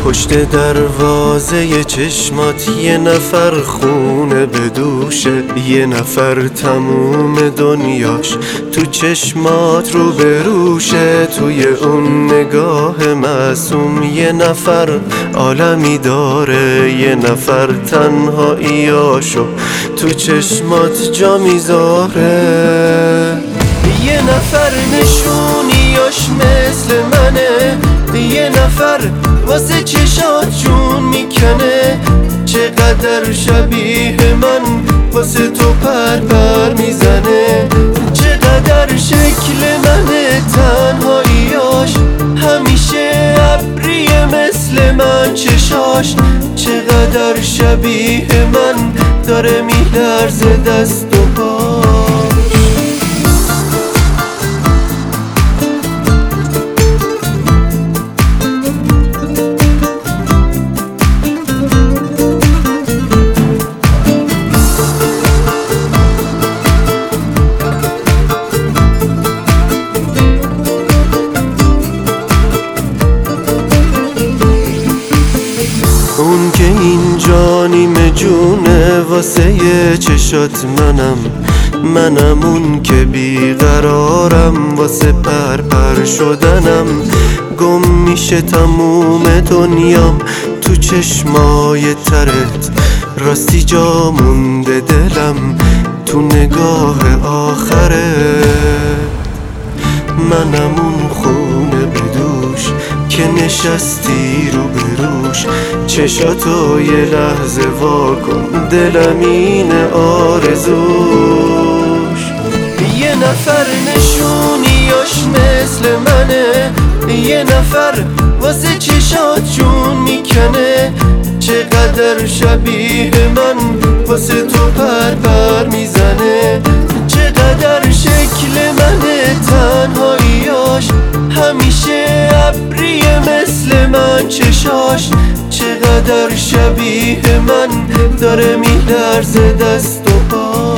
پشت دروازه چشمات یه نفر خونه به دوشه، یه نفر تموم دنیاش تو چشمات رو بروشه. توی اون نگاه معصوم یه نفر عالمی داره، یه نفر تنهاییاشو تو چشمات جا میذاره. یه نفر نشونیاش مثل منه، یه نفر واسه چشات جون میکنه. چقدر شبیه من واسه تو پر میزنه، چقدر شکل منه تنهاییاش، همیشه ابریه مثل من چشاش. چقدر شبیه من داره میلرزه دست و پاش. اون که اینجا نیمه جونه واسه یه چشات منم اون که بیقرارم واسه پر شدنم. گم میشه تموم دنیام تو چشمای ترت، راستی جا مونده دلم تو نگاه آخرت. منم اون خونه بدوش که نشستی رو بروش، چشاتو یه لحظه واکن دلم اینه آرزوش. یه نفر نشونیاش مثل منه، یه نفر واسه چشات جون میکنه. چقدر شبیه من واسه تو پر میزنه، چقدر شکل منه تنهاییاش، همیشه ابریه مثل من چشاش. چقدر شبیه من داره میلرزه دست و پا.